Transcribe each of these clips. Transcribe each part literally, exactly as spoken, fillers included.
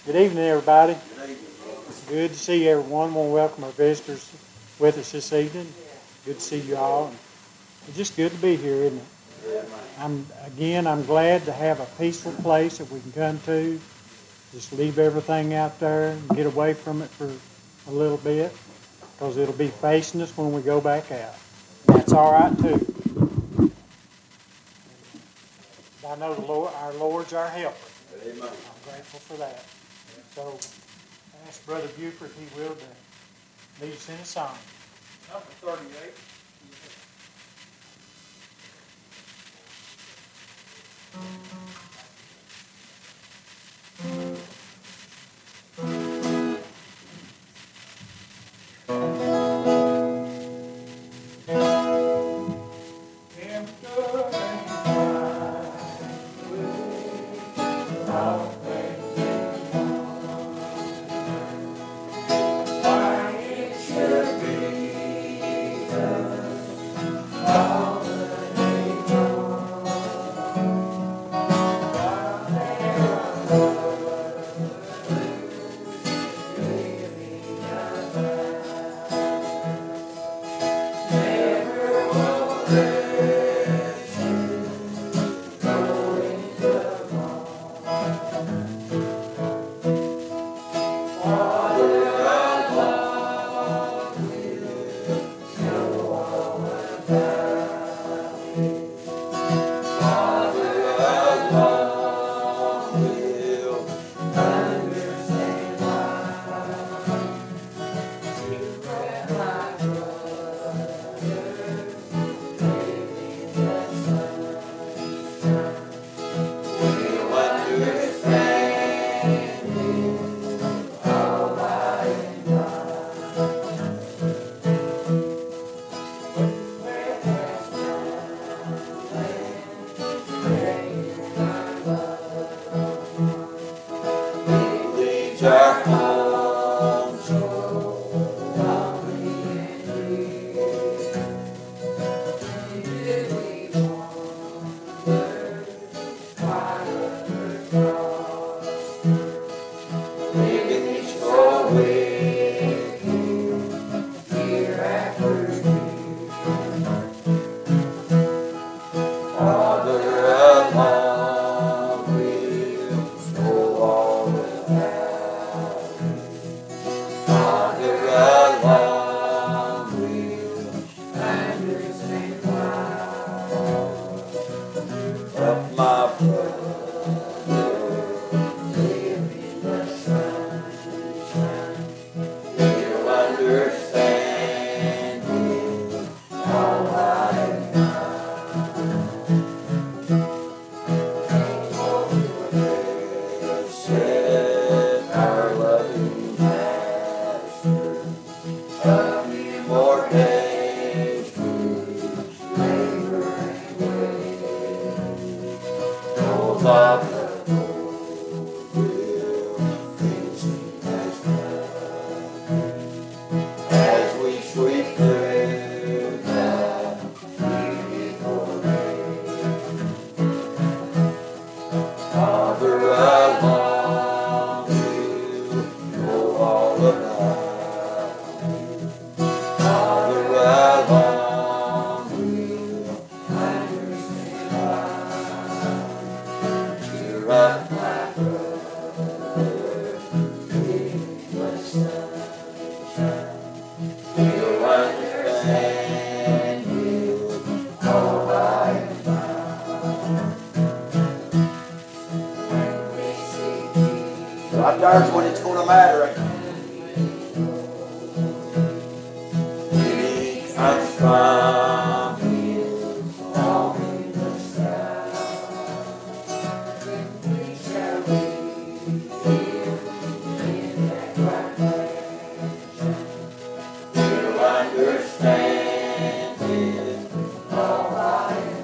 Good evening, everybody. Good evening. It's good to see everyone. I want to welcome our visitors with us this evening. Good to see you all. And it's just good to be here, isn't it? I'm again. I'm glad to have a peaceful place that we can come to. Just leave everything out there and get away from it for a little bit, because it'll be facing us when we go back out. And that's all right too. I know the Lord, our Lord's our helper. Amen. I'm grateful for that. So, ask Brother Buford if he will to lead us in a song. Number thirty-eight. There's when it's going to matter. He comes from in the south. We shall be here in that bright mansion. We'll understand it all by and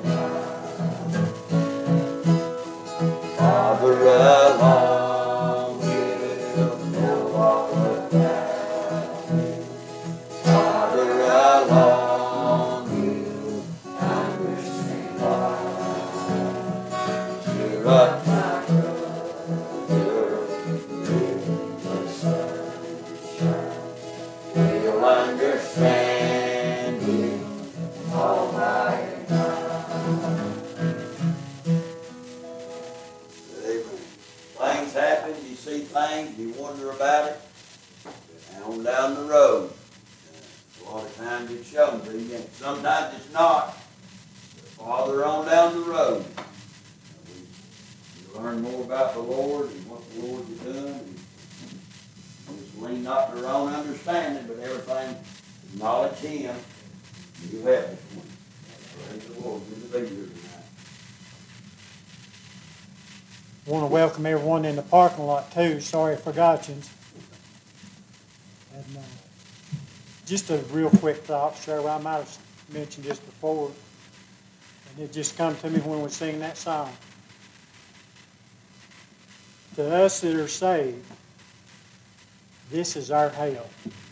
by. Father alone. But my brother, farther on down the road, we, we learn more about the Lord and what the Lord has done. And just lean not to their own understanding, but everything, acknowledge Him, and you have it. Praise the Lord. Good to be here tonight. I want to welcome everyone in the parking lot too. Sorry I forgot you. And uh, just a real quick thought, Cheryl. I might have mentioned this before, and it just come to me when we sing that song. To us that are saved, this is our hell.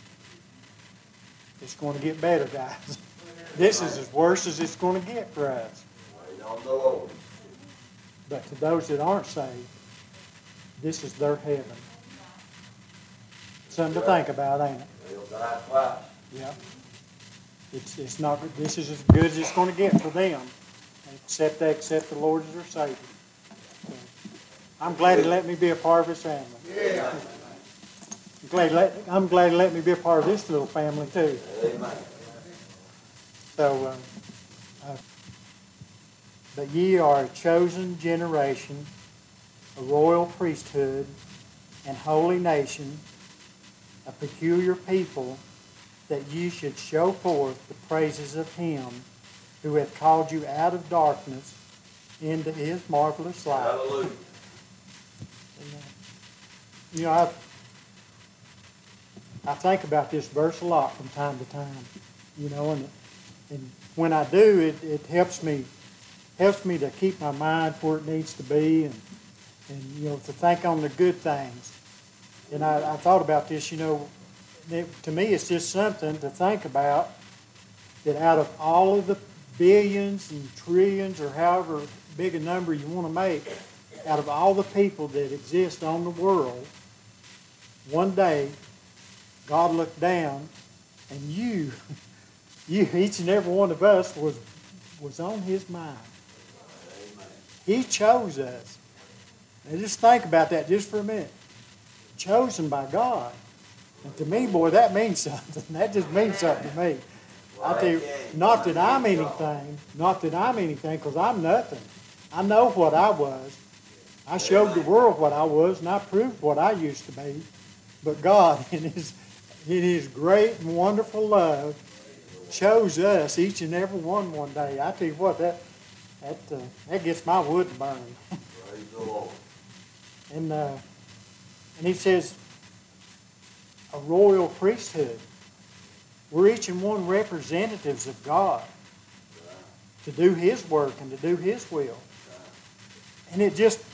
It's going to get better, guys. This is as worse as it's going to get for us. Wait on the Lord. But to those that aren't saved, this is their heaven. Something to think about, ain't it? They'll die twice. Yeah. It's, it's not, this is as good as it's going to get for them, except they accept the Lord as their Savior. So, I'm glad He let me be a part of His family. Yeah. I'm glad, he let, I'm glad He let me be a part of this little family too. Amen. So, um, uh, but ye are a chosen generation, a royal priesthood, and holy nation, a peculiar people, that ye should show forth the praises of Him who hath called you out of darkness into His marvelous light. Hallelujah. And, uh, you know, I, I think about this verse a lot from time to time, you know, and, and when I do, it, it helps me helps me to keep my mind where it needs to be, and, and you know, to think on the good things. And I, I thought about this, you know, it, to me it's just something to think about, that out of all of the billions and trillions, or however big a number you want to make, out of all the people that exist on the world, one day God looked down and you, you, each and every one of us was, was on His mind. He chose us. Now just think about that just for a minute. Chosen by God. And to me, boy, that means something. That just means something to me. I tell you, not that I'm anything, not that I'm anything, because I'm nothing. I know what I was. I showed the world what I was, and I proved what I used to be. But God, in His, in His great and wonderful love, chose us, each and every one, one day. I tell you what, that that uh, that gets my wood burning. Praise the Lord. And uh, and He says, a royal priesthood. We're each and one representatives of God to do His work and to do His will. And it just,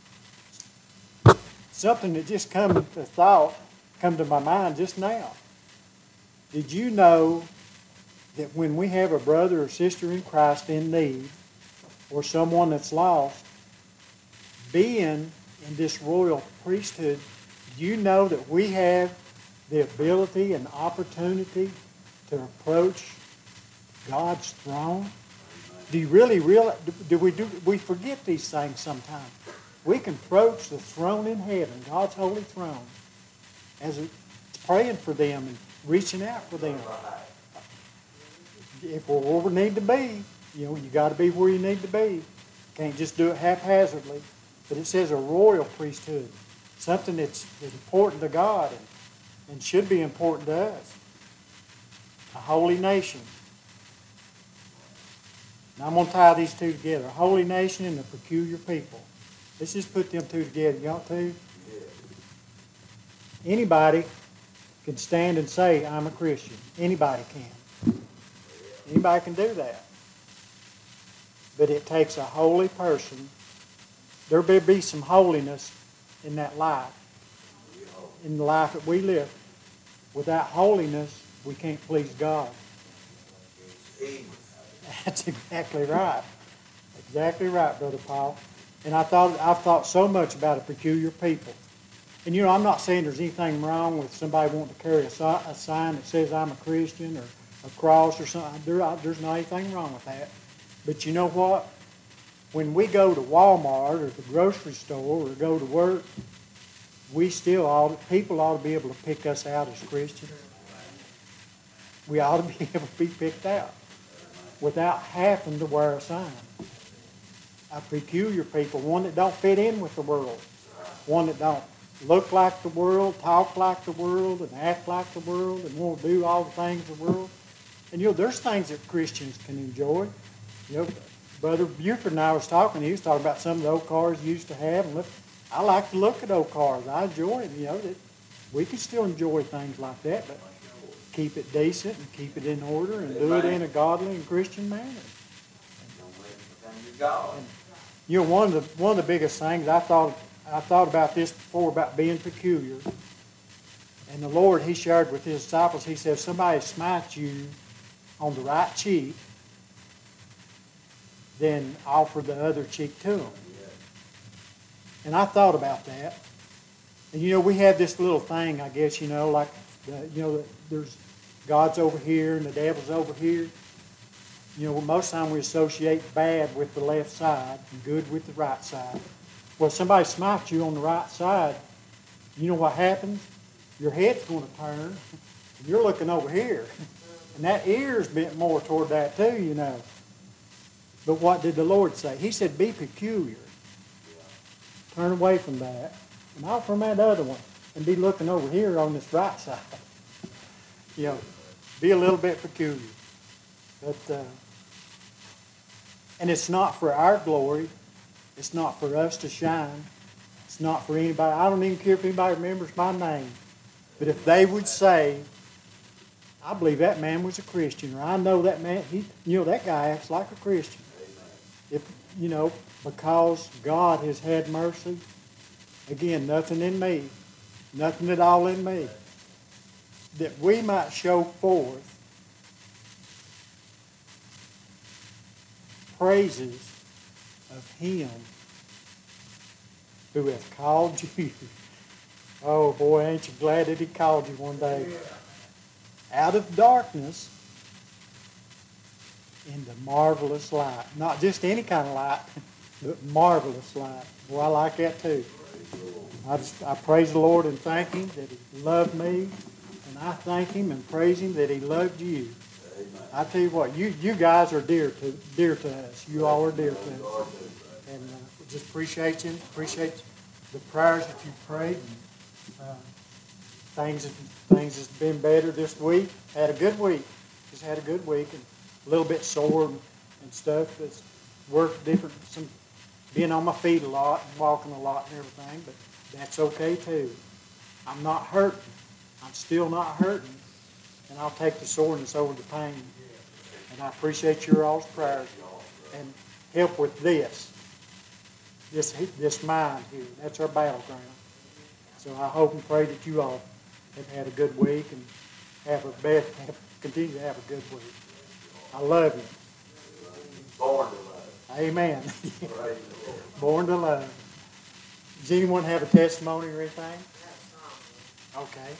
something that just come to thought, come to my mind just now. Did you know that when we have a brother or sister in Christ in need, or someone that's lost, being in this royal priesthood, do you know that we have the ability and opportunity to approach God's throne? Do you really realize, do we, do we forget these things sometimes? We can approach the throne in heaven, God's holy throne, as a, praying for them and reaching out for them. If we're where we need to be, you know, you got to be where you need to be. Can't just do it haphazardly. But it says a royal priesthood, something that's, that's important to God and, and should be important to us. A holy nation. Now I'm going to tie these two together. A holy nation and a peculiar people. Let's just put them two together. You want to? Anybody can stand and say, I'm a Christian. Anybody can. Anybody can do that. But it takes a holy person. There better be some holiness in that life, in the life that we live. Without holiness, we can't please God. That's exactly right. Exactly right, Brother Paul. And I thought I've thought so much about a peculiar people. And you know, I'm not saying there's anything wrong with somebody wanting to carry a, a sign that says I'm a Christian, or a cross or something. There, there's not anything wrong with that. But you know what? When we go to Walmart or the grocery store or go to work, we still ought, people ought to be able to pick us out as Christians. We ought to be able to be picked out. without having to wear a sign. A peculiar people, one that don't fit in with the world, one that don't look like the world, talk like the world, and act like the world, and want to do all the things of the world. And you know, there's things that Christians can enjoy. You know, Brother Buford and I was talking, he was talking about some of the old cars he used to have, and look, I like to look at old cars. I enjoy it, you know, that we can still enjoy things like that, but keep it decent and keep it in order and do it in a godly and Christian manner. And, you know, one of the one of the biggest things I thought I thought about this before about being peculiar. And the Lord, He shared with His disciples, He said, if somebody smites you on the right cheek, then offer the other cheek to them. And I thought about that. And you know, we have this little thing, I guess, you know, like, the, you know, there's God's over here and the devil's over here. You know, most of the time we associate bad with the left side and good with the right side. Well, if somebody smites you on the right side, you know what happens? Your head's going to turn, and you're looking over here. And that ear's bent more toward that too, you know. But what did the Lord say? He said, be peculiar. Turn away from that, and off from that other one, and be looking over here on this right side. You know, be a little bit peculiar. But, uh, and it's not for our glory. It's not for us to shine. It's not for anybody. I don't even care if anybody remembers my name. But if they would say, I believe that man was a Christian, or I know that man, he, you know, that guy acts like a Christian. If, you know, because God has had mercy, again, nothing in me, nothing at all in me, that we might show forth praises of Him who hath called you. Oh boy, ain't you glad that He called you one day out of darkness into marvelous light. Not just any kind of light, but marvelous light. Well, I like that too. I just I praise the Lord and thank Him that He loved me, and I thank Him and praise Him that He loved you. I tell you what, you, you guys are dear to dear to us. You all are dear to us. And uh, we just appreciate you, appreciate the prayers that you prayed. And, uh, things, things has been better this week. Had a good week. Just had a good week. And a little bit sore and, and stuff. It's worked different. Some being on my feet a lot and walking a lot and everything. But that's okay too. I'm not hurting. I'm still not hurting. And I'll take the soreness over the pain. And I appreciate your all's prayers and help with this. This this mind here. That's our battleground. So I hope and pray that you all have had a good week and have a best, have, continue to have a good week. I love you. Born to love. Amen. Born to love. Does anyone have a testimony or anything? Okay.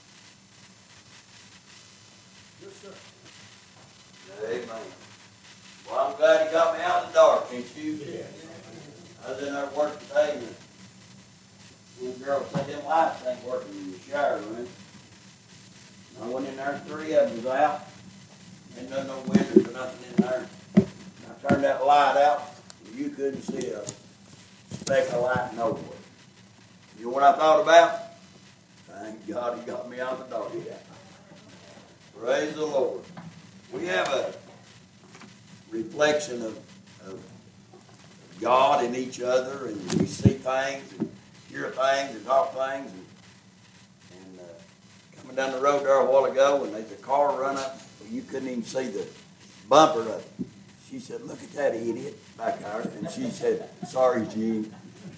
Yes, sir. Amen. Well, I'm glad He got me out of the dark, ain't you? Yeah. I was in there working today, and the little girl said them lights ain't working in the shower room. And I went in there, three of them was out. Ain't done no windows or nothing in there. And I turned that light out, and you couldn't see a speck of light nowhere. You know what I thought about? Thank God He got me out of the dark. Praise the Lord. We have a reflection of, of God in each other, and we see things and hear things and talk things. And, and uh, coming down the road there a while ago, and there's a car run up, you couldn't even see the bumper of it. She said, "Look at that idiot back there." And she said, "Sorry, Gene."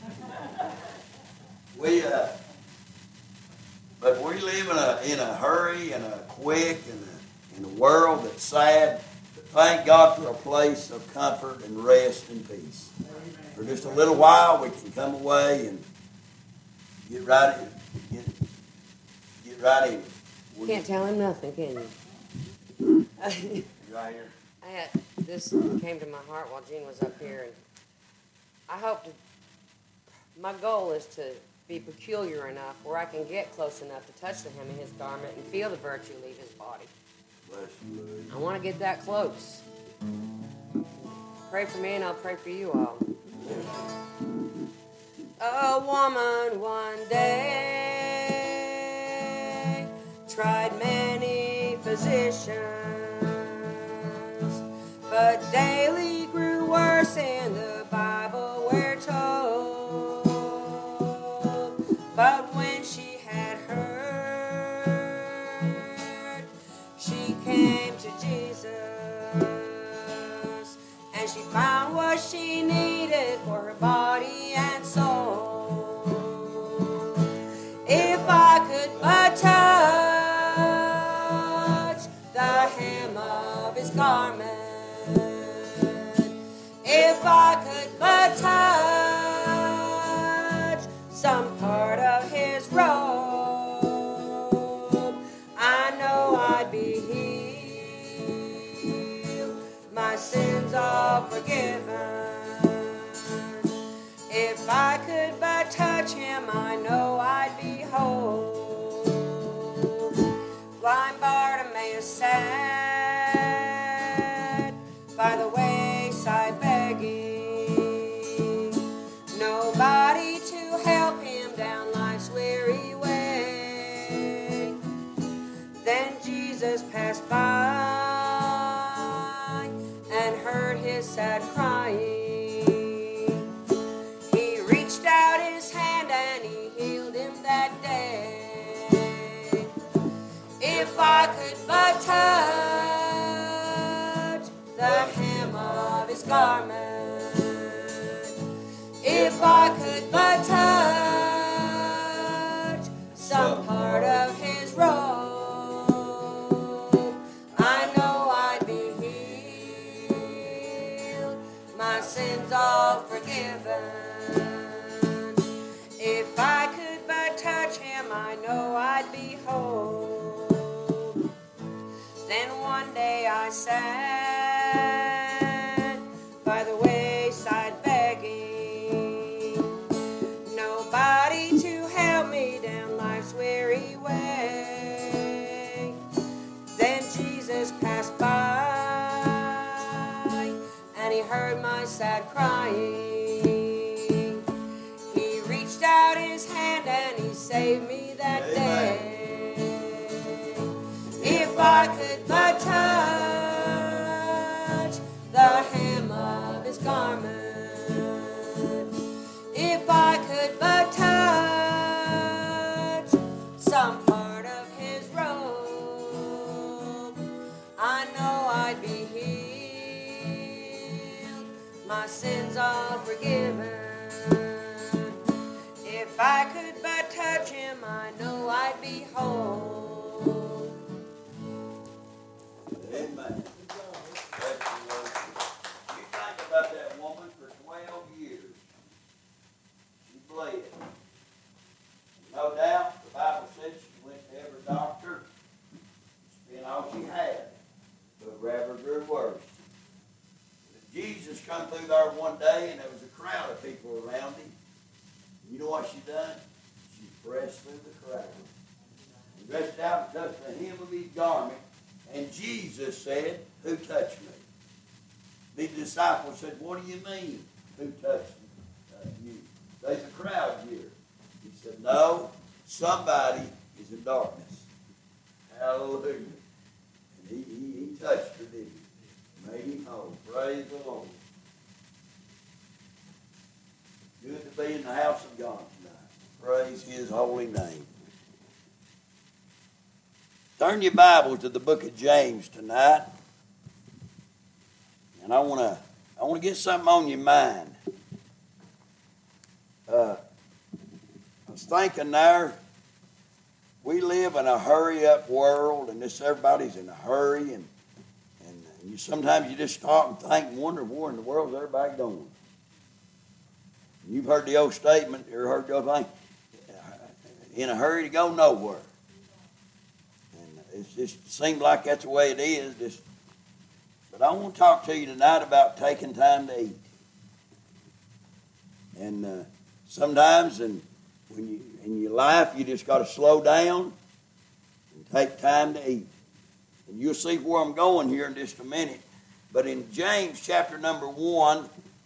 We, uh, but we live in a in a hurry and a quick and a, in a world that's sad. But thank God for a place of comfort and rest and peace. For just a little while, we can come away and get right in. Get, get right in. You can't tell him nothing, can you? Right here. I had this came to my heart while Gene was up here, and I hope to. My goal is to be peculiar enough where I can get close enough to touch the hem of His garment and feel the virtue leave His body. Bless you, Lord. I want to get that close. Pray for me and I'll pray for you all. A woman one day tried many physicians, but daily grew worse in the Bible we're told. But when she had heard, she came to Jesus, and she found what she needed for her body and soul. If I could but touch the hem of his garment, if I could but touch some part of his robe, I know I'd be healed, my sins all forgiven. If I could but touch him, I know I'd be whole. Blind Bartimaeus sat by the wayside begging, nobody to help him down life's weary way. Then Jesus passed by and heard his sad crying. He reached out his hand and he healed him that day. If I could but touch the hem of his garment, if I could but touch some part of his robe, I know I'd be healed, my sins all forgiven. If I could but touch him, I know I'd be whole. Then one day I sat by the wayside begging, nobody to help me down life's weary way. Then Jesus passed by and he heard my sad crying. He reached out his hand and he saved me that day. If I could but touch the hem of his garment, if I could but touch some part of his robe, I know I'd be healed, my sins all forgiven. If I could but touch him, I know I'd be whole. Amen. That's the word. You think about that woman for twelve years. She bled. No doubt, the Bible said she went to every doctor, spent all she had, but rather grew worse. But Jesus come through there one day, and there was a crowd of people around him. You know what she done? She pressed through the crowd, and reached out and touched the hem of his garment. And Jesus said, who touched me? The disciples said, what do you mean, who touched uh, you? There's a crowd here. He said, no, somebody is in darkness. Hallelujah. And he, he, he touched her, didn't he? Made him whole. Praise the Lord. Good to be in the house of God tonight. Praise his holy name. Turn your Bible to the book of James tonight. And I want to I want to get something on your mind. Uh, I was thinking there, we live in a hurry-up world, and this everybody's in a hurry, and, and you sometimes you just stop and think and wonder where in the world is everybody going. And you've heard the old statement, or heard the old thing, in a hurry to go nowhere. It just seems like that's the way it is. Just, but I want to talk to you tonight about taking time to eat. And uh, sometimes in, when you, in your life, you just got to slow down and take time to eat. And you'll see where I'm going here in just a minute. But in James chapter number one,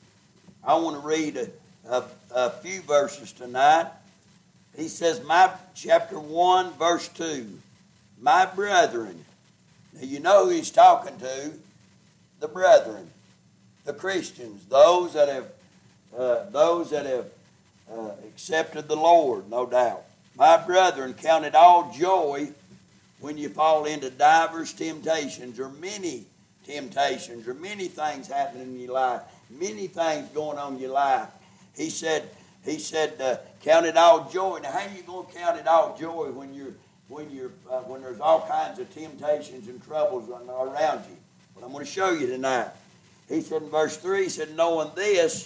I want to read a, a, a few verses tonight. He says, my chapter one, verse two, my brethren. Now you know who he's talking to, the brethren, the Christians, those that have, uh, those that have uh, accepted the Lord, no doubt. My brethren, count it all joy when you fall into divers temptations, or many temptations, or many things happening in your life, many things going on in your life. He said, he said, uh, count it all joy. Now, how are you going to count it all joy when you're when you're uh, when there's all kinds of temptations and troubles around you? But I'm going to show you tonight. He said in verse three, he said, knowing this,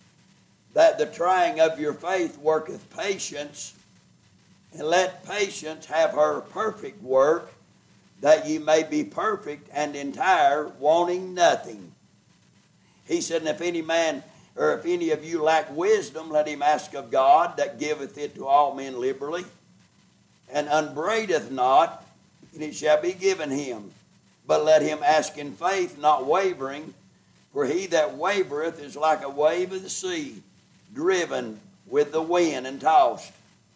that the trying of your faith worketh patience, and let patience have her perfect work, that ye may be perfect and entire, wanting nothing. He said, and if any man, or if any of you lack wisdom, let him ask of God, that giveth it to all men liberally, and upbraideth not, and it shall be given him. But let him ask in faith, not wavering, for he that wavereth is like a wave of the sea, driven with the wind and tossed.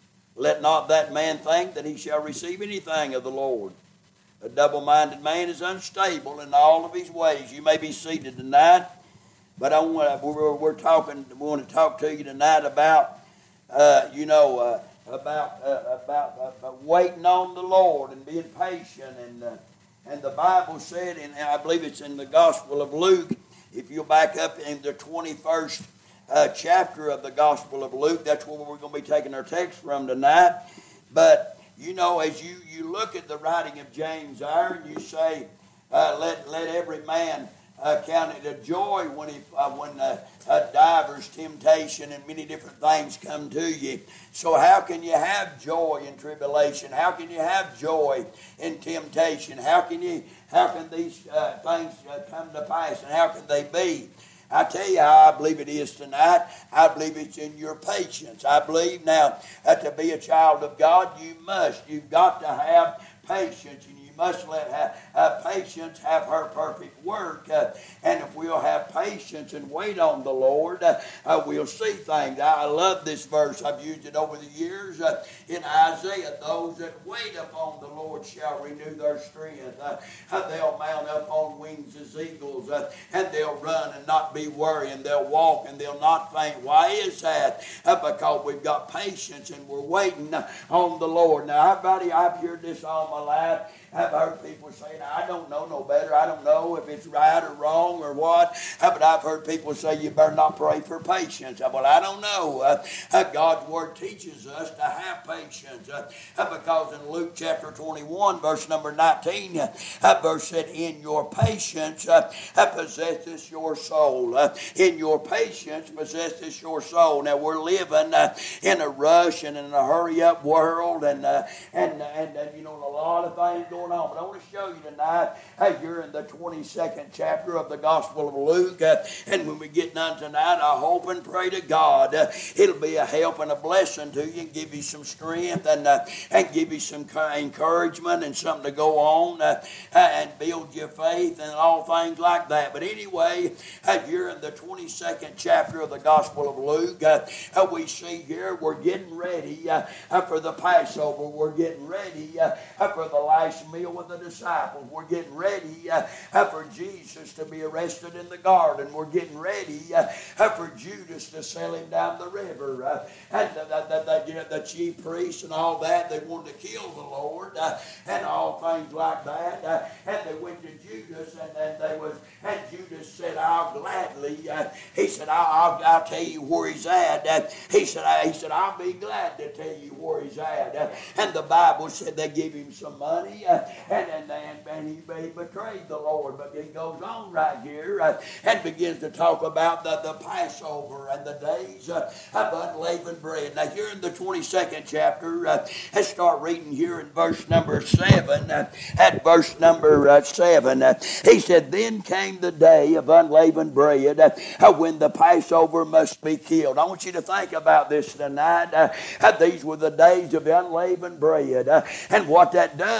Let not that man think that he shall receive anything of the Lord. A double-minded man is unstable in all of his ways. You may be seated tonight, but I want, we're, we're talking. We want to talk to you tonight about, uh, you know, uh, about uh, about uh, waiting on the Lord and being patient. And uh, and the Bible said, and I believe it's in the Gospel of Luke. If you'll back up in the twenty-first uh, chapter of the Gospel of Luke, that's where we're going to be taking our text from tonight. But you know, as you, you look at the writing of James there, and you say, uh, let let every man uh, count it a joy when he uh, when uh, uh, divers temptation and many different things come to you. So how can you have joy in tribulation? How can you have joy in temptation? How can you how can these uh, things uh, come to pass, and how can they be? I tell you how I believe it is tonight. I believe it's in your patience. I believe now that to be a child of God, you must, you've got to have patience, and you must let have, uh, patience have her perfect work. Uh, and if we'll have patience and wait on the Lord, uh, uh, we'll see things. I love this verse. I've used it over the years uh, in Isaiah. Those that wait upon the Lord shall renew their strength. Uh, uh, they'll mount up on wings as eagles, uh, and they'll run and not be weary, and they'll walk and they'll not faint. Why is that? Uh, because we've got patience and we're waiting on the Lord. Now, everybody, I've heard this all my life. I've heard people say, I don't know no better. I don't know if it's right or wrong or what. Uh, but I've heard people say, you better not pray for patience. Uh, well, I don't know. Uh, uh, God's Word teaches us to have patience. Uh, uh, because in Luke chapter twenty-one, verse number nineteen, uh, uh, verse said, in your patience uh, uh, possesseth your soul. Uh, in your patience possesseth your soul. Now, we're living uh, in a rush and in a hurry-up world, and, uh, and, and, and, you know, a lot of things going on. But I want to show you tonight, hey, you're in the twenty-second chapter of the Gospel of Luke, uh, and when we get done tonight, I hope and pray to God uh, it'll be a help and a blessing to you, and give you some strength, and uh, and give you some encouragement and something to go on uh, and build your faith and all things like that. But anyway, uh, you're in the twenty-second chapter of the Gospel of Luke. Uh, uh, we see here we're getting ready uh, uh, for the Passover. We're getting ready uh, uh, for the last meal with the disciples. We're getting ready uh, uh, for Jesus to be arrested in the garden. We're getting ready uh, uh, for Judas to sell him down the river. Uh, and the, the, the, the, you know, the chief priests and all that, they wanted to kill the Lord uh, and all things like that. Uh, and they went to Judas, and then they was, and Judas said, I'll gladly, uh, he said, I'll, I'll, I'll tell you where he's at. Uh, he said, I, he said, I'll be glad to tell you where he's at. Uh, and the Bible said they gave him some money, uh, and, and, and, and he, he betrayed the Lord. But he goes on right here uh, and begins to talk about the, the Passover and the days uh, of unleavened bread. Now, here in the twenty-second chapter, uh, let's start reading here in verse number seven. Uh, at verse number uh, seven, uh, he said, then came the day of unleavened bread uh, when the Passover must be killed. I want you to think about this tonight. Uh, uh, these were the days of unleavened bread. Uh, and what that does, uh,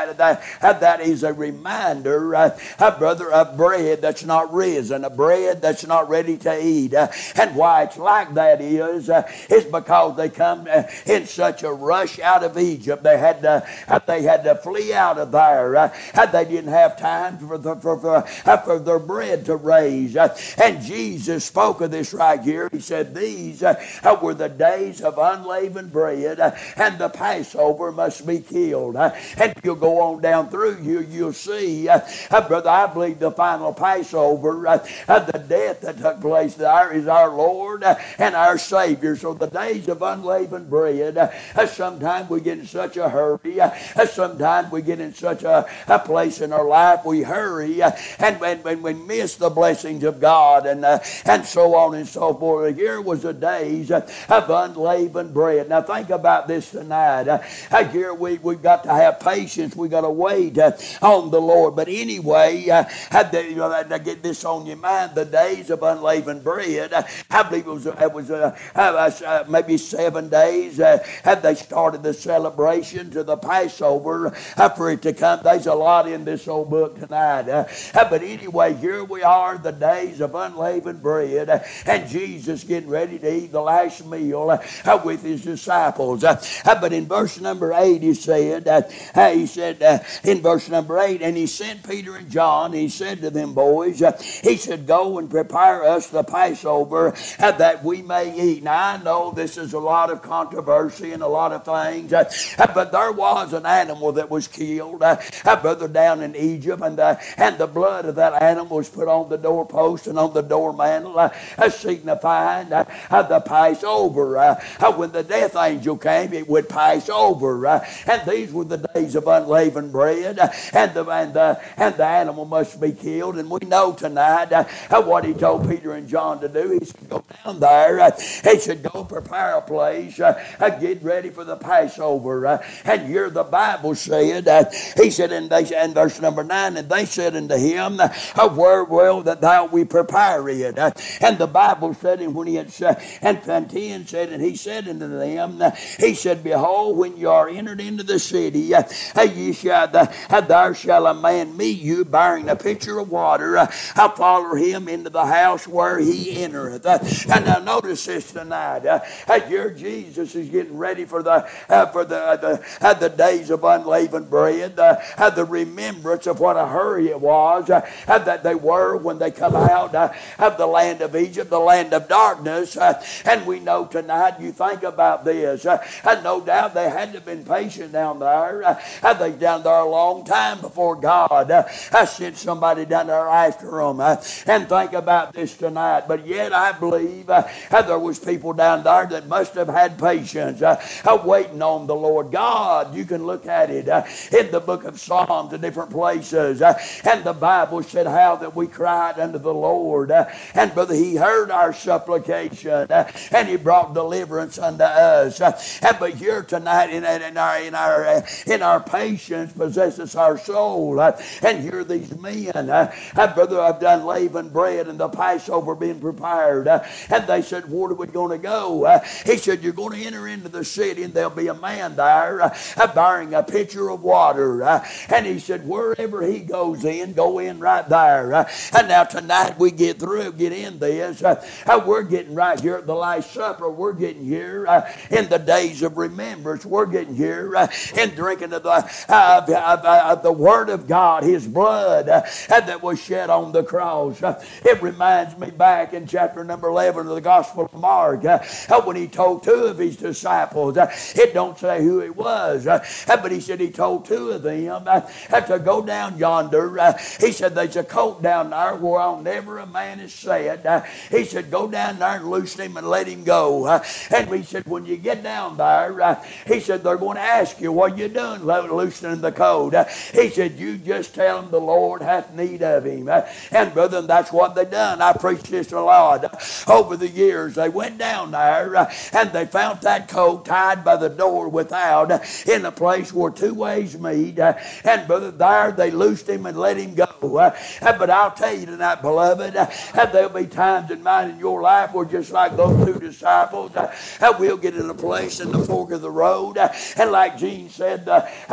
that, that, that is a reminder, uh, uh, brother, of bread that's not risen, a bread that's not ready to eat. Uh, and why it's like that is, uh, is because they come uh, in such a rush out of Egypt. They had to, uh, they had to flee out of there. Uh, and they didn't have time for, the, for, for, uh, for their bread to raise. Uh, and Jesus spoke of this right here. He said, these uh, were the days of unleavened bread, uh, and the Passover must be killed. Uh, and if you'll go on down through you, you'll see, uh, uh, brother, I believe the final Passover, uh, uh, the death that took place there is our Lord uh, and our Savior. So the days of unleavened bread, uh, uh, sometimes we get in such a hurry, uh, uh, sometimes we get in such a, a place in our life, we hurry, uh, and when, when we miss the blessings of God, and uh, and so on and so forth. Here was the days uh, of unleavened bread. Now think about this tonight. Uh, here we, we've got to have patience. We've got to wait uh, on the Lord. But anyway, uh, had to, you know, to get this on your mind, the days of unleavened bread, uh, I believe it was, it was uh, uh, maybe seven days uh, had they started the celebration to the Passover uh, for it to come. There's a lot in this old book tonight. Uh, uh, but anyway, here we are, the days of unleavened bread, uh, and Jesus getting ready to eat the last meal uh, with his disciples. Uh, uh, but in verse number eight, he said, uh, uh, he said uh, in verse number eight, and he sent Peter and John, he said to them, boys, uh, he said, go and prepare us the Passover uh, that we may eat. Now, I know this is a lot of controversy and a lot of things, uh, uh, but there was an animal that was killed, uh, uh, brother, down in Egypt, and, uh, and the blood of that animal was put on the doorpost and on the door mantle, uh, uh, signifying uh, uh, the Passover. Uh, uh, when the death angel came, it would pass over. Uh, and these were the days of unleavened bread, uh, and, the, and, the, and the animal must be killed. And we know tonight uh, uh, what he told Peter and John to do. He said, go down there. Uh, he said, go prepare a place. Uh, uh, get ready for the Passover. Uh, and here the Bible said, uh, he said in, they, in verse number nine, and they said unto him, uh, where will that thou we prepare it? Uh, and the Bible said, and when he had said, and ten said, and he said unto them, uh, he said, behold, when you are entered into the city, uh, ye shall, uh, there shall a man meet you bearing a pitcher of water. Uh, I follow him into the house where he entereth. Uh, and now notice this tonight. Uh, here Jesus is getting ready for the uh, for the uh, the, uh, the days of unleavened bread, uh, uh, the remembrance of what a hurry it was uh, uh, that they were when they come out uh, of the land of Egypt, the land of darkness. Uh, and we know tonight, you think about this, uh, and no doubt they had to have been patient down there. Uh, uh, they down there a long time before God uh, I sent somebody down there after them. Uh, and think about this tonight. But yet I believe uh, uh, there was people down there that must have had patience uh, uh, waiting on the Lord God. You can look at it uh, in the book of Psalms in different places. Uh, and the Bible said how that we cried unto the Lord. Uh, and brother, he heard our supplication uh, and he brought deliverance unto us. Uh, and but here tonight in, in our in our uh, in our patience possesses our soul. Uh, and here these men, uh, uh, brother, I've done leavened bread and the Passover being prepared. Uh, and they said, where are we going to go? Uh, he said, you're going to enter into the city and there'll be a man there uh, bearing a pitcher of water. Uh, and he said, wherever he goes in, go in right there. Uh, and now tonight we get through, get in this. Uh, uh, we're getting right here at the Last Supper. We're getting here uh, in the days of remembrance. We're getting here uh, in drinking of the, uh, of, of, of the Word of God, His blood uh, that was shed on the cross. Uh, it reminds me back in chapter number eleven of the Gospel of Mark uh, when he told two of his disciples, uh, it don't say who it was, uh, but he said he told two of them uh, to go down yonder. Uh, he said there's a coat down there whereon never a man is set. Uh, he said go down there and loose him and let him go. Uh, and he said when you get down there, uh, he said they're going to ask you what you doing loosening the coat. Uh, he said you just tell them the Lord hath need of him. Uh, and brother, that's what they done. I preached this a lot uh, over the years. They went down there uh, and they found that coat tied by the door without uh, in a place where two ways meet. Uh, and brother, there they loosed him and let him go. Uh, but I'll tell you tonight, beloved, uh, there'll be times in mine in your life where just like those two disciples, uh, we'll get in a place in the fork of the road, uh, and like Gene said, uh, the,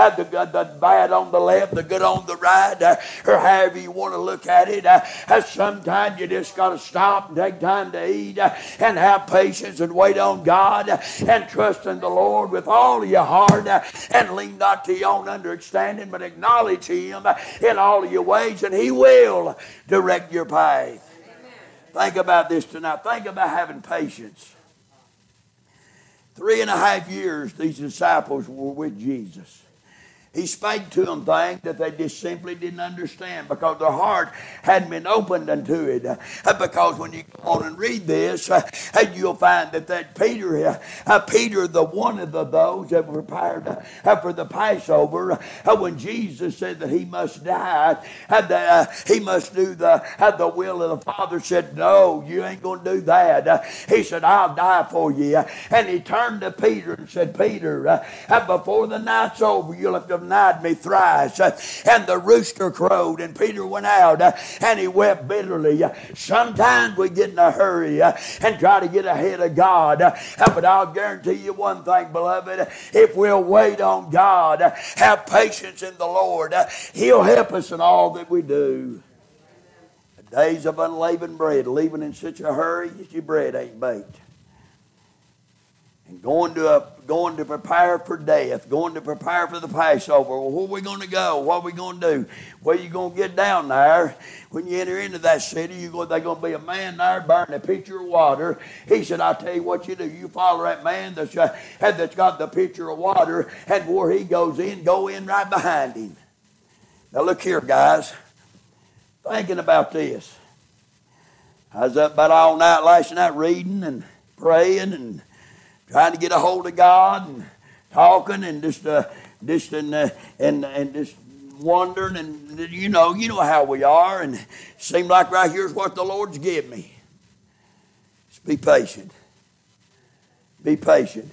the, the bad on the left, the good on the right, uh, or however you want to look at it. Uh, uh, sometimes you just got to stop and take time to eat uh, and have patience and wait on God uh, and trust in the Lord with all of your heart uh, and lean not to your own understanding, but acknowledge Him uh, in all of your ways, and He will direct your path. Amen. Think about this tonight. Think about having patience. Three and a half years these disciples were with Jesus. He spake to them things that they just simply didn't understand because their heart hadn't been opened unto it. Uh, because when you go on and read this, uh, you'll find that, that Peter, uh, Peter, the one of the, those that were prepared uh, for the Passover, uh, when Jesus said that he must die, uh, that, uh, he must do the, uh, the will of the Father, said, no, you ain't going to do that. Uh, he said, I'll die for you. Uh, and he turned to Peter and said, Peter, uh, uh, before the night's over, you'll have to denied me thrice. Uh, and the rooster crowed, and Peter went out uh, and he wept bitterly. Uh, sometimes we get in a hurry uh, and try to get ahead of God. Uh, but I'll guarantee you one thing, beloved. If we'll wait on God, uh, have patience in the Lord, uh, He'll help us in all that we do. The days of unleavened bread, leaving in such a hurry that your bread ain't baked. And going to a, going to prepare for death, going to prepare for the Passover. Well, where are we going to go? What are we going to do? Where are you going to get down there? When you enter into that city, you go, there's going to be a man there burning a pitcher of water. He said, I'll tell you what you do. You follow that man that's, uh, that's got the pitcher of water, and where he goes in, go in right behind him. Now look here, guys. Thinking about this. I was up about all night last night reading and praying and trying to get a hold of God and talking and just, uh, just and, uh, and and just wondering, and you know, you know how we are. And it seemed like right here's what the Lord's given me. Just be patient. Be patient.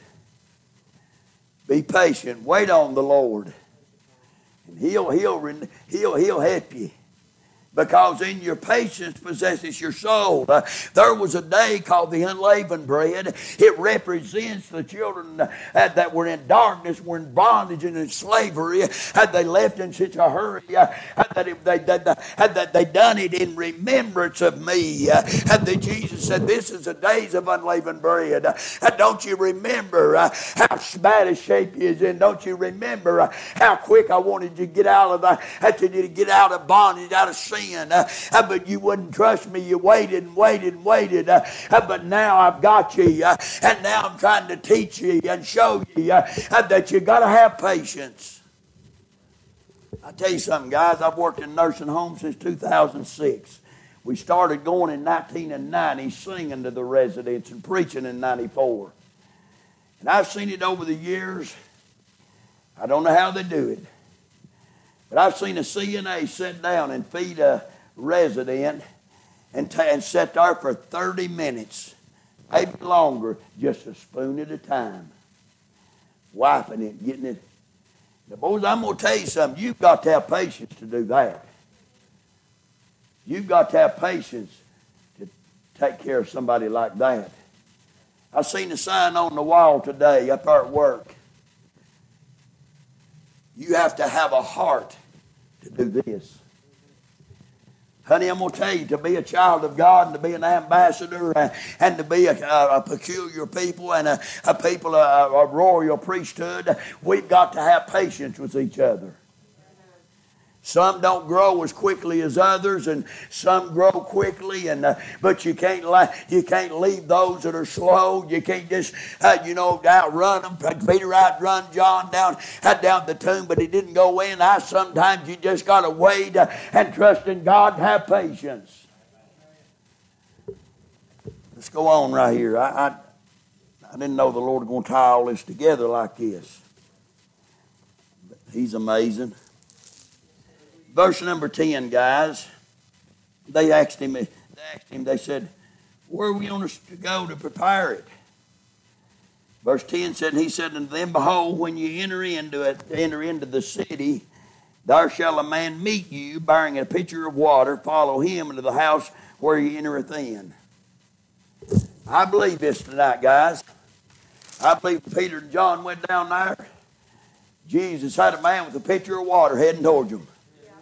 Be patient. Wait on the Lord, and He'll He'll He'll He'll help you. Because in your patience possesses your soul. Uh, there was a day called the unleavened bread. It represents the children uh, that were in darkness, were in bondage and in slavery. Had they left in such a hurry uh, that if they, they, they, had that they done it in remembrance of me. Uh, and that Jesus said, this is the days of unleavened bread. Uh, don't you remember uh, how bad a shape you is in? Don't you remember uh, how quick I wanted you to get out of the, had you to get out of bondage, out of sin? Uh, uh, but you wouldn't trust me. You waited and waited and waited. Uh, uh, but now I've got you. Uh, and now I'm trying to teach you and show you uh, uh, that you got to have patience. I tell you something, guys. I've worked in nursing homes since two thousand six. We started going in nineteen ninety, singing to the residents and preaching in ninety-four. And I've seen it over the years. I don't know how they do it. But I've seen a C N A sit down and feed a resident and, t- and sit there for thirty minutes, maybe longer, just a spoon at a time, wiping it, getting it. Now, boys, I'm going to tell you something. You've got to have patience to do that. You've got to have patience to take care of somebody like that. I seen a sign on the wall today up there at work. You have to have a heart to do this. Honey, I'm going to tell you, to be a child of God and to be an ambassador and, and to be a, a, a peculiar people and a, a people, a, a royal priesthood, we've got to have patience with each other. Some don't grow as quickly as others, and some grow quickly. And uh, but you can't li- you can't leave those that are slow. You can't just uh, you know outrun them. Peter outrun John down uh, down the tomb, but he didn't go in. I sometimes you just got to wait uh, and trust in God and have patience. Let's go on right here. I I, I didn't know the Lord was going to tie all this together like this. But He's amazing. Verse number ten, guys. They asked him, they asked him, they said, where are we going to go to prepare it? Verse ten said, he said unto them, behold, when you enter into it, enter into the city, there shall a man meet you, bearing a pitcher of water. Follow him into the house where he entereth in. I believe this tonight, guys. I believe Peter and John went down there. Jesus had a man with a pitcher of water heading towards him.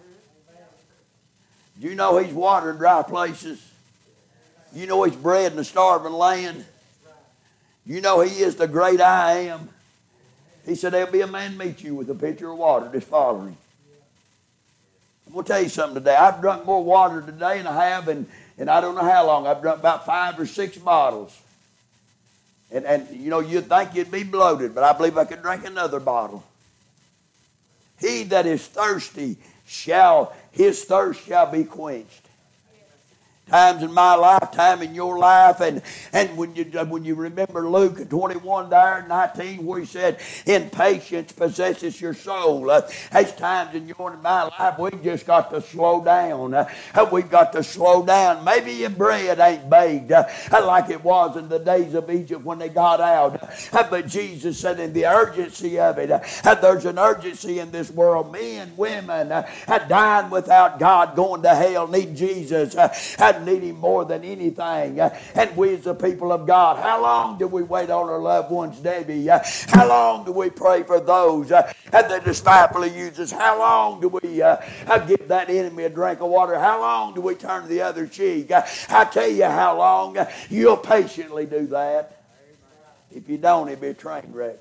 Do you know he's water in dry places? You know he's bread in a starving land? You know he is the great I am? He said, there'll be a man meet you with a pitcher of water. Just follow him. I'm going to tell you something today. I've drunk more water today than I have in, in I don't know how long. I've drunk about five or six bottles. And, and you know, you'd think you'd be bloated, but I believe I could drink another bottle. He that is thirsty shall, his thirst shall be quenched. Times in my life, time in your life, and, and when you when you remember Luke twenty-one there, nineteen, where he said, in patience possesses your soul. Uh, there's times in your and my life we just got to slow down. Uh, we've got to slow down. Maybe your bread ain't baked uh, like it was in the days of Egypt when they got out. Uh, but Jesus said in the urgency of it, uh, there's an urgency in this world. Men, women, uh, dying without God, going to hell, need Jesus. Uh, need him more than anything. Uh, and we as the people of God, how long do we wait on our loved ones, Debbie? Uh, how long do we pray for those uh, and the disciple he uses? How long do we uh, give that enemy a drink of water? How long do we turn the other cheek? Uh, I tell you how long. Uh, you'll patiently do that. If you don't, it'll be a train wreck.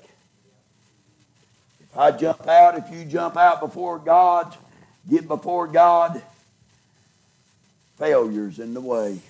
If I jump out, if you jump out before God, get before God, failure's in the way.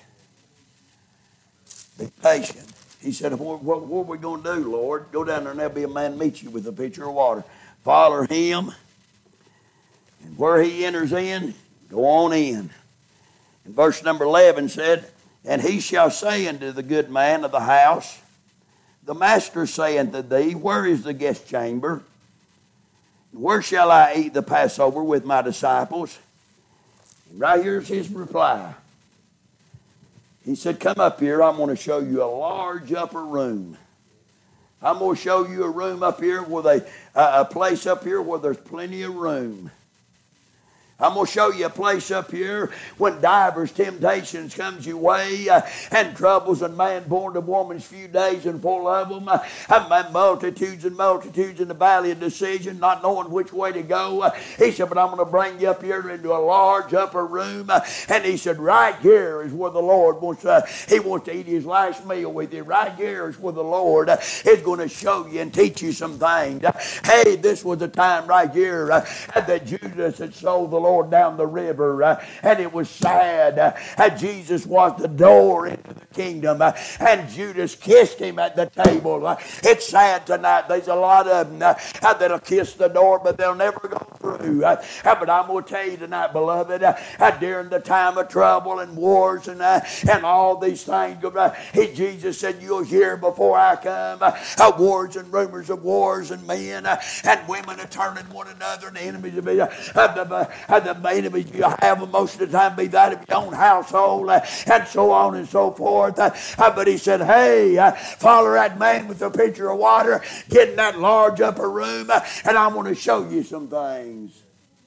Be patient. He said, what, what, what are we going to do, Lord? Go down there and there'll be a man meet you with a pitcher of water. Follow him. And where he enters in, go on in. And verse number eleven said, and he shall say unto the good man of the house, the master say unto thee, where is the guest chamber? Where shall I eat the Passover with my disciples? Right here's his reply. He said, come up here. I'm going to show you a large upper room. I'm going to show you a room up here, with a, uh, a place up here where there's plenty of room. I'm going to show you a place up here when divers temptations comes your way uh, and troubles, and man born of woman's few days and full of them. Uh, and multitudes and multitudes in the valley of decision, not knowing which way to go. Uh, he said, but I'm going to bring you up here into a large upper room. Uh, and he said, right here is where the Lord wants to, uh, he wants to eat his last meal with you. Right here is where the Lord uh, is going to show you and teach you some things. Uh, hey, this was the time right here uh, that Judas had sold the Lord down the river, uh, and it was sad. Uh, Jesus was the door into the kingdom, uh, and Judas kissed him at the table. Uh, it's sad tonight. There's a lot of them uh, that'll kiss the door, but they'll never go through. Uh, but I'm going to tell you tonight, beloved, uh, uh, during the time of trouble and wars and uh, and all these things, uh, he, Jesus said, you'll hear before I come uh, uh, wars and rumors of wars, and men uh, and women are turning one another, and the enemies will be uh, uh, the, uh, the enemies you have them most of the time be that of your own household, uh, and so on and so forth. Uh, uh, but he said, hey, uh, follow that man with a pitcher of water, get in that large upper room, uh, and I'm going to show you some things.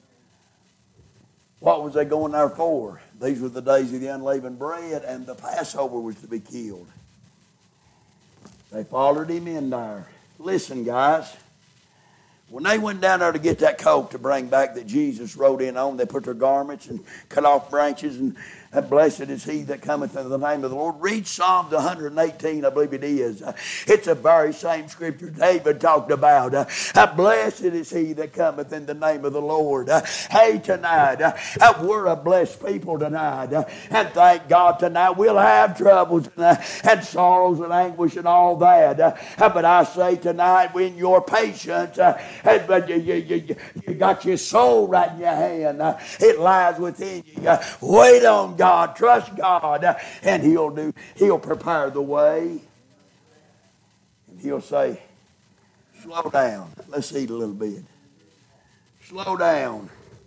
What was they going there for? These were the days of the unleavened bread, and the Passover was to be killed. They followed him in there. Listen, guys. When they went down there to get that coat to bring back that Jesus rode in on, they put their garments and cut off branches, and blessed is he that cometh in the name of the Lord. Read Psalms one hundred eighteen, I believe it is. Uh, it's the very same scripture David talked about. Uh, uh, blessed is he that cometh in the name of the Lord. Uh, hey, tonight, uh, uh, we're a blessed people tonight. Uh, and thank God tonight we'll have troubles and, uh, and sorrows and anguish and all that. Uh, uh, but I say tonight, when you're patient, uh, uh, you, you, you, you got your soul right in your hand. Uh, it lies within you. Uh, wait on God. God, trust God, uh, and he'll do, he'll prepare the way. And he'll say, slow down. Let's eat a little bit. Slow down.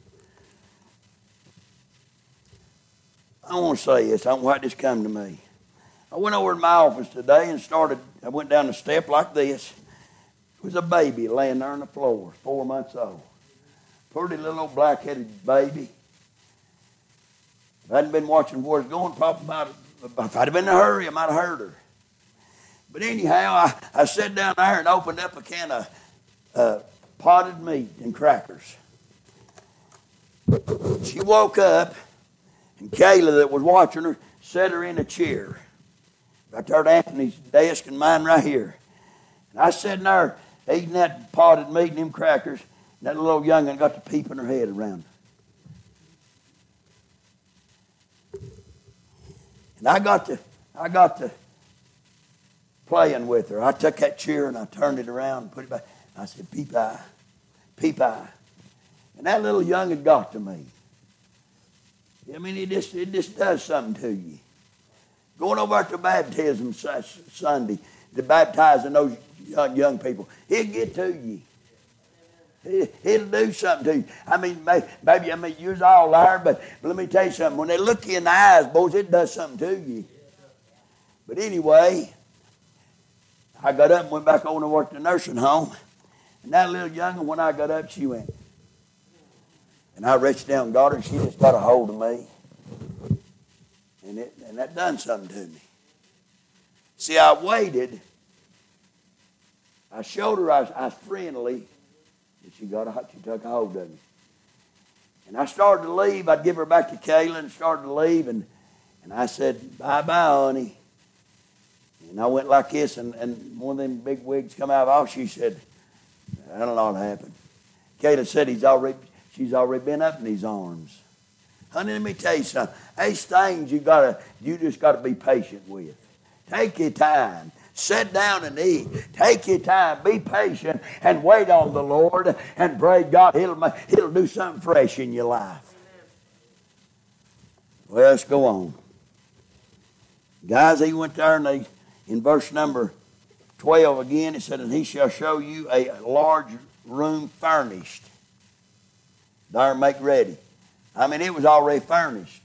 I want to say this. I don't know why this come to me. I went over in my office today and started, I went down the step like this. There was a baby laying there on the floor, four months old. Pretty little old black-headed baby. If I hadn't been watching where it's going, probably about, if I'd have been in a hurry, I might have heard her. But anyhow, I, I sat down there and opened up a can of uh, potted meat and crackers. She woke up, and Kayla, that was watching her, set her in a chair. Right there at Anthony's desk and mine right here. And I sat in there eating that potted meat and them crackers, and that little young'un got to peeping her head around. And I got to, I got to playing with her. I took that chair and I turned it around and put it back. I said, peep eye, peep eye. And that little young'un got to me. I mean, it just, it just does something to you. Going over to baptism Sunday, to baptizing those young, young people, it'll get to you. It, it'll do something to you. I mean, maybe, I mean, you're all there, but, but let me tell you something. When they look you in the eyes, boys, it does something to you. But anyway, I got up and went back on and worked in the nursing home. And that little young'un, when I got up, she went. And I reached down and got her, and she just got a hold of me. And, it, and that done something to me. See, I waited. I showed her I was, I was friendly. And she got a, she took a hold of me. And I started to leave. I'd give her back to Kayla and started to leave. And, and I said, bye-bye, honey. And I went like this, and, and one of them big wigs come out of off. She said, I don't know what happened. Kayla said he's already, she's already been up in his arms. Honey, let me tell you something. These things you gotta, you just got to be patient with. Take your time. Sit down and eat. Take your time. Be patient and wait on the Lord and pray God. He'll, he'll do something fresh in your life. Well, let's go on. Guys, he went there and they, in verse number twelve again, it said, and he shall show you a large room furnished. There, make ready. I mean, it was already furnished.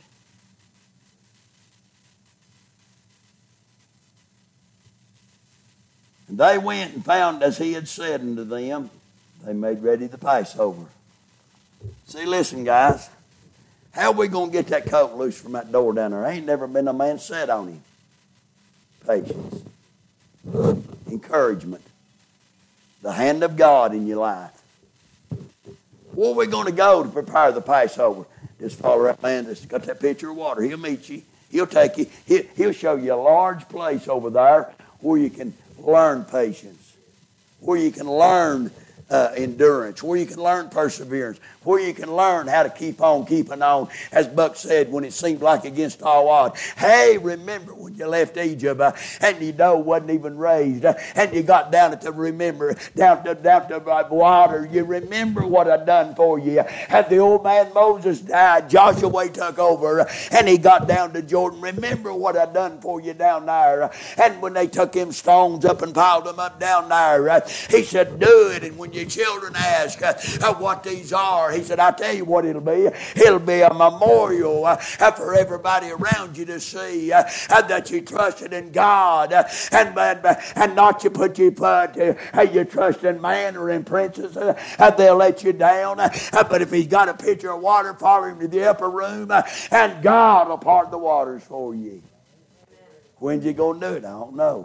And they went and found as he had said unto them, they made ready the Passover. See, listen, guys. How are we going to get that coat loose from that door down there? Ain't never been a man sat on him. Patience. Encouragement. The hand of God in your life. Where are we going to go to prepare the Passover? Just follow that man that's got that pitcher of water. He'll meet you. He'll take you. He'll, he'll show you a large place over there where you can learn patience, where you can learn uh, endurance, where you can learn perseverance, where you can learn how to keep on keeping on, as Buck said, when it seemed like against all odds. Hey, remember when you left Egypt uh, and your dough wasn't even raised uh, and you got down at the remember down to down to uh, water. You remember what I done for you. And the old man Moses died. Joshua took over uh, and he got down to Jordan. Remember what I done for you down there. Uh, and when they took him stones up and piled them up down there, uh, he said, do it. And when your children ask uh, uh, what these are, he said, I tell you what it'll be. It'll be a memorial uh, for everybody around you to see uh, uh, that you trusted in God uh, and uh, and not you put your put uh, you trust in man or in princes. Uh, uh, they'll let you down. Uh, uh, but if he's got a pitcher of water, follow him to the upper room, uh, and God will part the waters for you. When's he gonna do it? I don't know.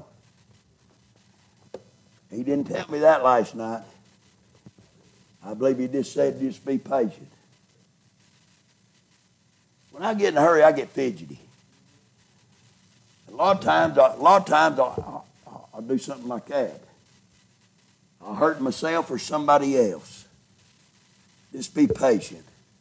He didn't tell me that last night. I believe he just said, just be patient. When I get in a hurry, I get fidgety. A lot of times, a lot of times I'll, I'll, I'll do something like that. I'll hurt myself or somebody else. Just be patient.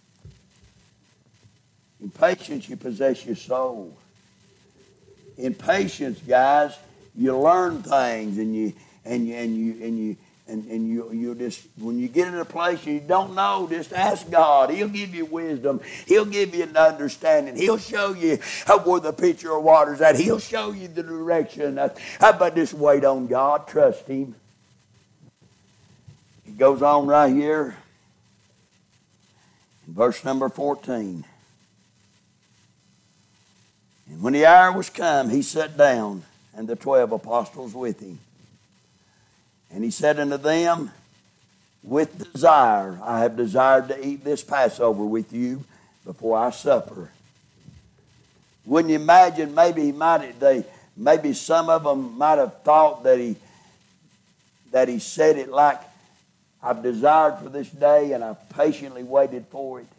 In patience, you possess your soul. In patience, guys, you learn things, and you and you and you and you. And, and you you just, when you get in a place you don't know, just ask God. He'll give you wisdom. He'll give you an understanding. He'll show you where the pitcher of water's at. He'll show you the direction. How about just wait on God? Trust Him. He goes on right here in verse number fourteen. And when the hour was come, he sat down, and the twelve apostles with him. And he said unto them, with desire, I have desired to eat this Passover with you before I supper. Wouldn't you imagine, maybe he might, they, maybe some of them might have thought that he, that he said it like, I've desired for this day, and I've patiently waited for it.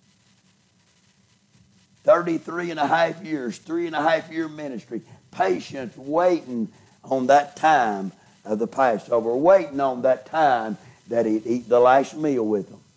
thirty-three and a half years, three and a half year ministry, patience, waiting on that time of the Passover, waiting on that time that he'd eat the last meal with them.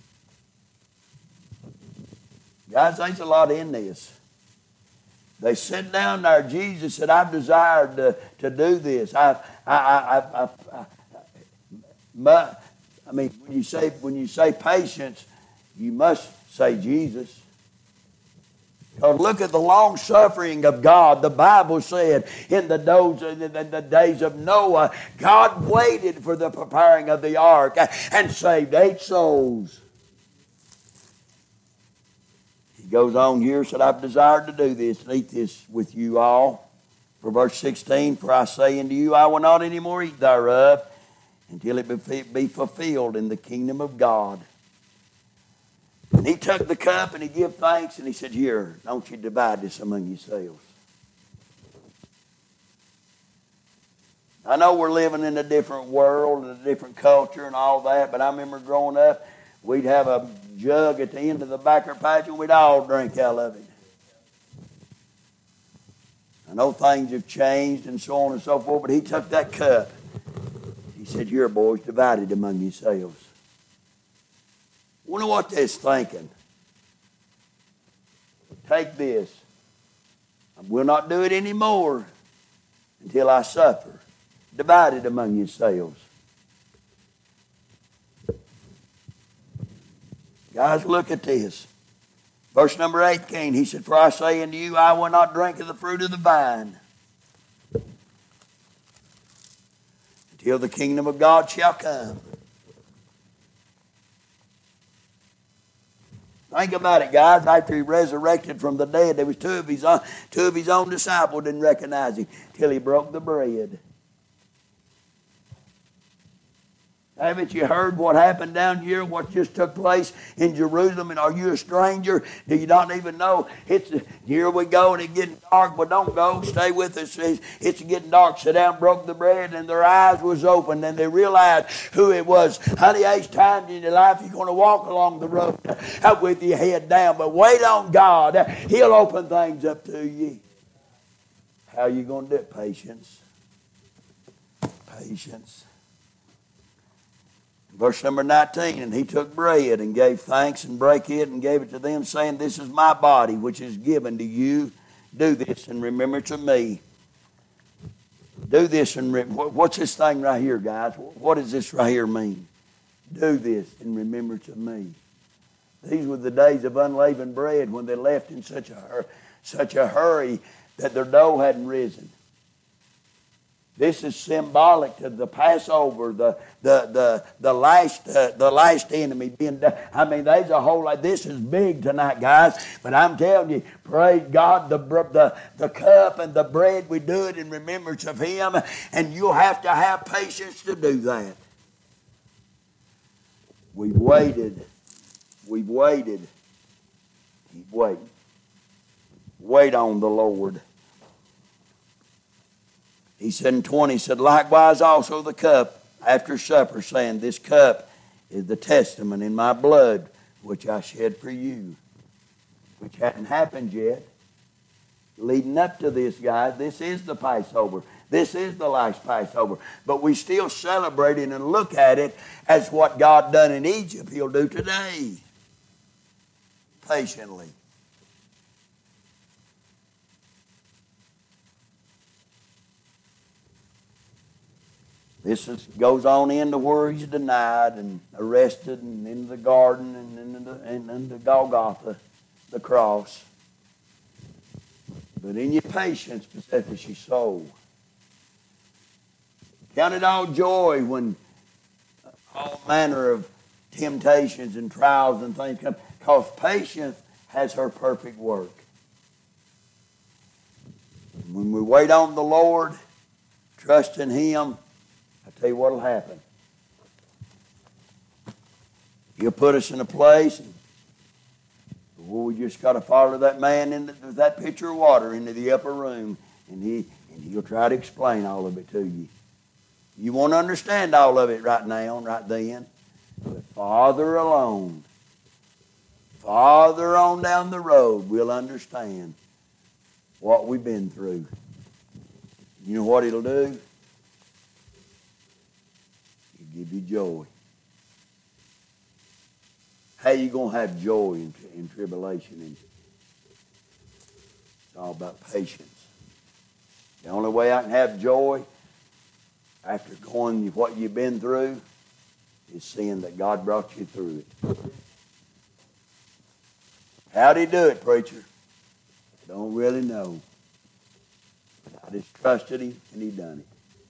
Guys, there's a lot in this. They sit down there. Jesus said, I've desired to, to do this. I, I, I, I, I, I, my, I mean, when you say when you say patience, you must say Jesus. Because look at the long suffering of God. The Bible said in the days, in the days of Noah, God waited for the preparing of the ark and saved eight souls. He goes on here, said, I've desired to do this and eat this with you all. For verse sixteen, for I say unto you, I will not any more eat thereof until it be fulfilled in the kingdom of God. And he took the cup and he gave thanks and he said, here, don't you divide this among yourselves. I know we're living in a different world and a different culture and all that, but I remember growing up, we'd have a jug at the end of the backer patch and we'd all drink out of it. I know things have changed and so on and so forth, but he took that cup. He said, here, boys, divide it among yourselves. I wonder what they're thinking. Take this. I will not do it anymore until I suffer. Divide it among yourselves. Guys, look at this. Verse number eighteen, he said, for I say unto you, I will not drink of the fruit of the vine until the kingdom of God shall come. Think about it, guys. After he resurrected from the dead, there was two of his own, two of his own disciples didn't recognize him till he broke the bread. Haven't you heard what happened down here, what just took place in Jerusalem? And are you a stranger? Do you not even know? It's here we go and it's getting dark, but don't go. Stay with us. It's, it's getting dark. Sit down, broke the bread, and their eyes was open, and they realized who it was. Honey, there's times in your life you're going to walk along the road with your head down, but wait on God. He'll open things up to you. How are you going to do it? Patience. Patience. Verse number nineteen, and he took bread and gave thanks and brake it and gave it to them, saying, this is my body, which is given to you. Do this in remembrance of me. Do this in re- what's this thing right here, guys? What does this right here mean? Do this in remembrance of me. These were the days of unleavened bread when they left in such a such a hurry that their dough hadn't risen. This is symbolic to the Passover, the the the the last uh, the last enemy being done. I mean, there's a whole lot. This is big tonight, guys. But I'm telling you, praise God, the the the cup and the bread, we do it in remembrance of Him, and you'll have to have patience to do that. We've waited. We've waited. Keep waiting. Wait on the Lord. He said in twenty, he said, likewise also the cup after supper, saying, this cup is the testament in my blood, which I shed for you. Which hadn't happened yet. Leading up to this, guys, this is the Passover. This is the last Passover. But we still celebrate it and look at it as what God done in Egypt, He'll do today. Patiently. This is, goes on into where he's denied and arrested and into the garden and into, the, and into Golgotha, the cross. But in your patience possesseth your soul. Count it all joy when all manner of temptations and trials and things come, because patience has her perfect work. When we wait on the Lord, trust in Him, I tell you what will happen. He'll put us in a place, and well, we just got to follow that man in the, that pitcher of water into the upper room, and he and he'll try to explain all of it to you. You won't understand all of it right now, right then, But farther along, farther on down the road, we'll understand what we've been through. You know what it'll do? It'll give you joy. How you going to have joy in, in tribulation? And it's all about patience. The only way I can have joy after going what you've been through is seeing that God brought you through it. How'd he do it, preacher? Don't really know. I just trusted him and he done it.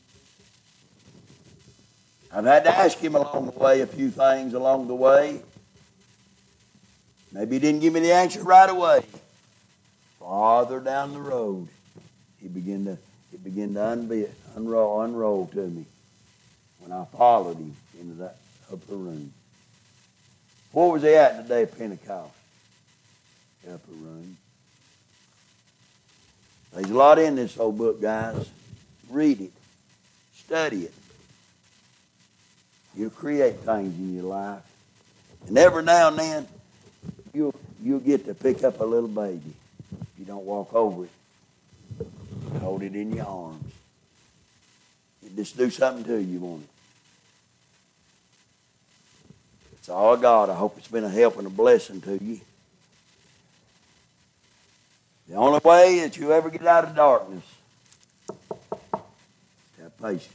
I've had to ask him along the way a few things along the way. Maybe he didn't give me the answer right away. Farther down the road, he began to it began to unbe- unroll, unroll to me when I followed him into that upper room. Where was he at the day of Pentecost? The upper room. There's a lot in this old book, guys. Read it. Study it. You'll create things in your life. And every now and then, you'll, you'll get to pick up a little baby. If you don't walk over it, hold it in your arms. It just do something to you, won't it? It's all God. I hope it's been a help and a blessing to you. The only way that you ever get out of darkness is to have patience.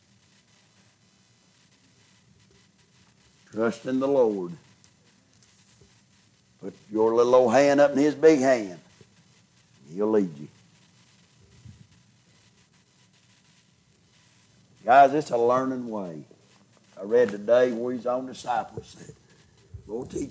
Trust in the Lord. Put your little old hand up in his big hand. He'll lead you. Guys, it's a learning way. I read today where his own disciples said, Lord, teach